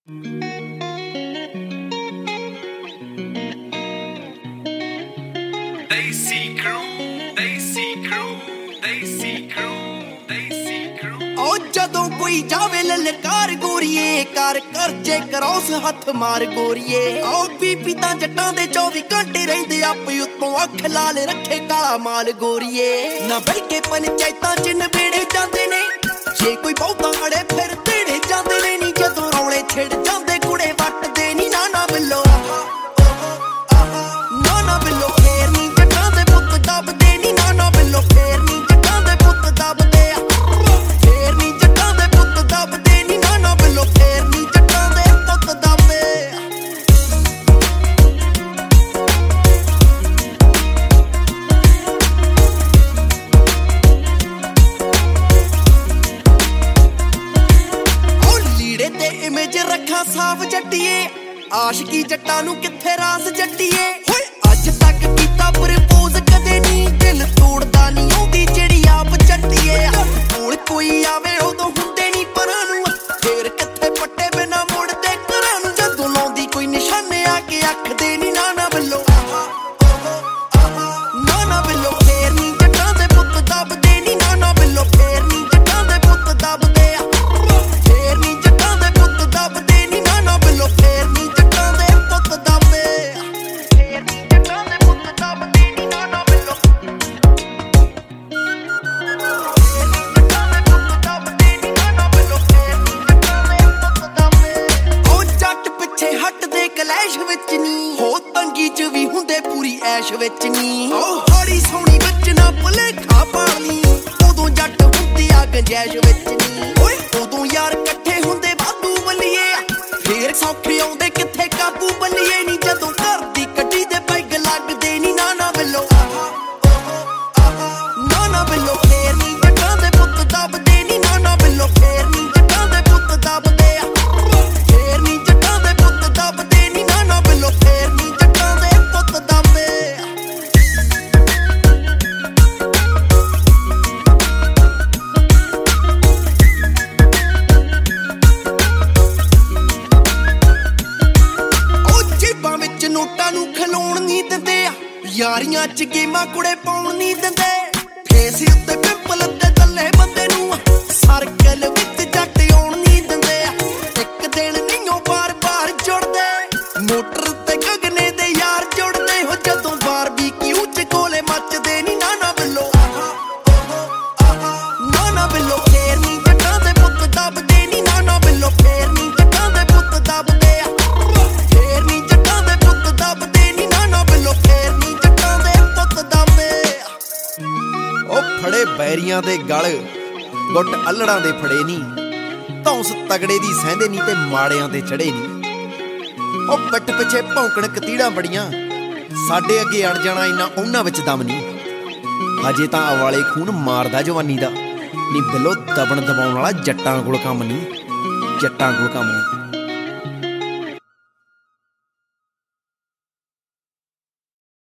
ਜਦੋਂ ਕੋਈ ਜਾਵੇ ਲਲਕਾਰ ਗੋਰੀਏ ਕਰ ਕਰਜੇ ਕਰੋਸ ਹੱਥ ਮਾਰ ਗੋਰੀਏ ਬੀਬੀ ਤਾਂ ਜੱਟਾਂ ਦੇ 24 ਘੰਟੇ ਰਹਿੰਦੇ ਆਪੇ ਉੱਤੋਂ ਅੱਖ ਲਾਲ ਰੱਖੇ ਕਾਲਾ ਮਾਲ ਗੋਰੀਏ ਨਾ ਬਹਿ ਕੇ ਪੰਚਾਇਤਾਂ ਚ ਨਵੇੜੇ ਜਾਂਦੇ ਨੇ ਜੇ ਕੋਈ ਬਹੁਤਾ ਅੜੇ ਫਿਰ ਤੇੜੇ ਜਾਂਦੇ ਨੇ ਨੀ ਜਦੋਂ ਰੌਲੇ ਛਿੜ ਜਾਂਦੇ ਕੁੜੇ ਵੱਟਦੇ ਨੀ ਨਾ ਬਿੱਲੋ ਨਾ ਬਿੱਲੋ ਫੇਰ ਨੀ ਜੱਟਾਂ ਦੇ ਪੁੱਤ ਦੱਬਦੇ ਨੀ ਨਾ ਬਿੱਲੋ ਫੇਰ ਨੀ ਜੱਟਾਂ ਦੇ ਪੁੱਤ ਦੱਬਦੇ ਰੱਖਾਂ ਸਾਫ ਜੱਟੀਏ ਆਸ਼ਕੀ ਜੱਟਾਂ ਨੂੰ ਕਿੱਥੇ ਰਾਸ ਜੱਟੀਏ ਅੱਜ ਤੱਕ ਕੀਤਾ ਪ੍ਰਪੋਜ਼ ਕਦੇ ਨਹੀਂ ਦਿਲ ਤੋੜਦਾ ਨਹੀਂ ਉਹਦੀ ਜਿਹੜੀ ਆਪ ਜੱਟੀਏ ਕੋਲ ਕੋਈ ਆਵੇ ਉਦੋਂ ਹੁੰਦੇ ਨਹੀਂ ਪਰਾਂ ਨੂੰ ਫੇਰ ਕਿੱਥੇ ਪੱਟੇ ਬਿਨਾ ਮੁੜਦੇ ਘਰਾਂ ਨੂੰ ਜਦੋਂ ਲਾਉਂਦੀ ਕੋਈ ਨਿਸ਼ਾਨੇ ਆ ਕੇ ਅੱਖਦੇ ਨਹੀਂ ਨਾ ਬਿੱਲੋ ਨਾ ਬਿੱਲੋ ਫੇਰ ਨਹੀਂ ਜੱਟਾਂ ਦੇ ਪੁੱਤ ਦੱਬਦੇ ਨਹੀਂ ਨਾ ਬਿੱਲੋ ਫੇਰ ਨਹੀਂ ਜੱਟਾਂ ਦੇ ਪੁੱਤ ਦੱਬਦੇ ਫੇਰ ਨਹੀਂ ਜੱਟਾਂ ਦੇ ਪੁੱਤ ਦੱਬਦੇ ਕਲੈਸ਼ ਵਿੱਚ ਨੀ ਹੋ ਤੰਗੀ ਚ ਵੀ ਹੁੰਦੇ ਪੂਰੀ ਐਸ਼ ਵਿੱਚ ਨੀ ਹੌਲੀ ਸੋਹਣੀ ਵਿੱਚ ਨਾ ਭੁਲੇਖਾ ਪਾਲੀ ਉਦੋਂ ਜੱਟ ਹੁੰਦੀ ਆ ਗੰਜੈਸ਼ ਵਿੱਚ ਨੀ ਉਦੋਂ ਯਾਰ ਇਕੱਠੇ ਹੁੰਦੇ ਵਾਧੂ ਬੱਲੀਏ ਫੇਰ ਸੌਖੇ ਆਉਂਦੇ ਕਿੱਥੇ ਕਾਬੂ ਬੱਲੀਏ ਨੀ ਜਦੋਂ ਘਰ ਦੀ ਕੱਢੀ ਦੇ ਪੈਗ ਲੱਗਦੇ ਨੀ ਨਾ ਬਿੱਲੋ ਨਾ ਬਿੱਲੋ ਫੇਰ ਨੀ ਜੱਟਾਂ ਦੇ ਪੁੱਤ ਦੱਬਦੇ ਨੀ ਨਾ ਬਿੱਲੋ ਫੇਰ ਨੀ ਜੱਟਾਂ ਦੇ ਪੁੱਤ ਦੱਬਦੇ ਫੇਰ ਨੀ ਜੱਟਾਂ ਦੇ ਪੁੱਤ ਦੱਬਦੇ ਨੋਟਾਂ ਨੂੰ ਖਲੋਣ ਨਹੀਂ ਦਿੰਦੇ ਯਾਰੀਆਂ ਚ ਗੇਮਾਂ ਕੁੜੇ ਪਾਉਣ ਨਹੀਂ ਦਿੰਦੇ ਫੇਸ ਉੱਤੇ ਪਿੰਪਲ ਤੇ ਦੱਲੇ ਬੰਦੇ ਨੂੰ ਸਰਕਲ ਵਿੱਚ ਜੱਟ ਆਉਣ ਨਹੀਂ ਦਿੰਦੇ ਇੱਕ ਦਿਨ ਨਹੀਂਓ ਬਾਰ-ਬਾਰ ਜੁੜਦੇ ਮੋਟਰ ਤੇ ਗਗਨੇ ਦੇ ਯਾਰ ਜੁੜਦੇ ਹੋ ਜਦੋਂ ਬਾਰਬੀਕਿਊ ਚ ਕੋਲੇ ਮੱਚਦੇ ਨੀ ਨਾ ਬਿੱਲੋ ਨਾ ਬਿੱਲੋ ਫੇਰ ਨੀ ਜੱਟਾਂ ਦੇ ਪੁੱਤ ਦੱਬਦੇ ਨੀ ਨਾ ਬਿੱਲੋ ਫੇਰ ਨੀ ਜੱਟਾਂ ਦੇ ਪੁੱਤ ਦੱਬਦੇ ਫੇਰ ਨੀ ਜੱਟਾਂ ਦੇ ਪੁੱਤ ਦੱਬਦੇ ਨੀ ਨਾ ਬਿੱਲੋ ਫੇਰ ਨੀ ਜੱਟਾਂ ਦੇ ਪੁੱਤ ਦੱਬਦੇ ਫੜੇ ਬੈਰੀਆਂ ਦੇ ਗਲ ਗੁੱਟ ਅਲੜਾਂ ਦੇ ਫੜੇ ਨੀ ਧੌਂਸ ਤਗੜੇ ਦੀ ਸਹਿੰਦੇ ਨੀ ਤੇ ਮਾੜਿਆਂ ਤੇ ਚੜੇ ਨੀ ਪਿੱਠ ਪਿੱਛੇ ਭੌਂਕਣ ਕਤੀੜਾਂ ਬੜੀਆਂ ਸਾਡੇ ਅੱਗੇ ਅੜ ਜਾਣਾ ਇੰਨਾ ਉਹਨਾਂ ਵਿੱਚ ਦਮ ਨੀ ਹਜੇ ਤਾਂ ਅਵਾਲੇ ਖੂਨ ਮਾਰਦਾ ਜਵਾਨੀ ਦਾ ਨੀ ਬਿੱਲੋ ਦਬਣ ਦਬਾਉਣ ਵਾਲਾ ਜੱਟਾਂ ਕੋਲ ਕੰਮ ਨੀ